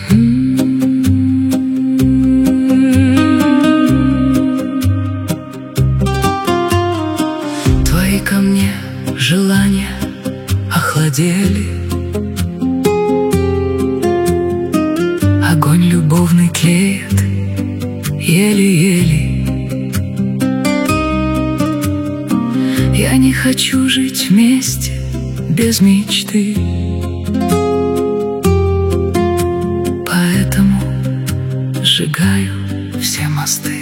Твои ко мне желания охладели, огонь любовный тлеет еле-еле. Я не хочу жить вместе без мечты, поэтому сжигаю все мосты.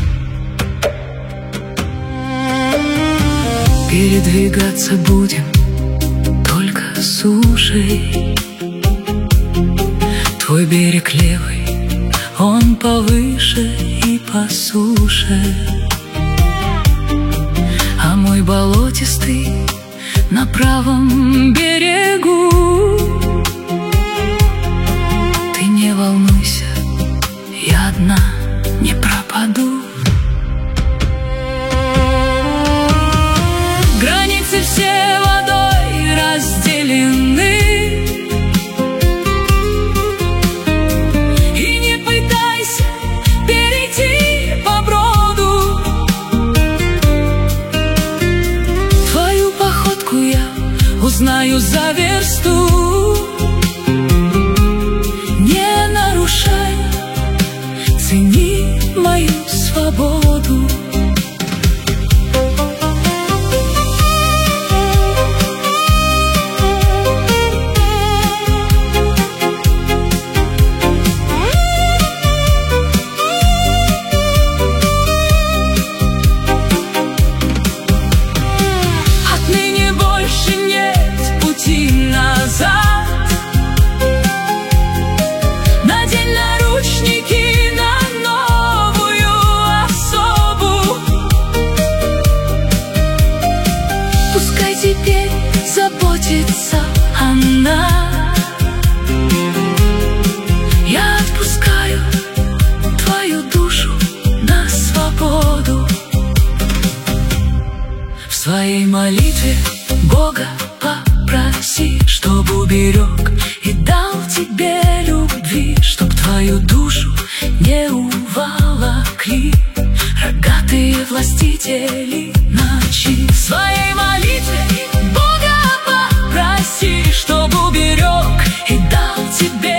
Передвигаться будем только сушей. Твой берег левый, он повыше и по суше, а мой болотистый на правом берегу. Ты не волнуйся, я одна не пропаду. Границы все водой разделены, и не пытайся перейти по броду. Твою походку я узнаю за версту. Не нарушай, цени мою свободу. Надень наручники на новую особу. Пускай теперь заботится она. Я отпускаю твою душу на свободу. В своей молитве Бога попроси, чтоб уберег и дал тебе любви, чтоб твою душу не уволокли рогатые властители ночи. В своей молитве Бога попроси, чтоб уберег и дал тебе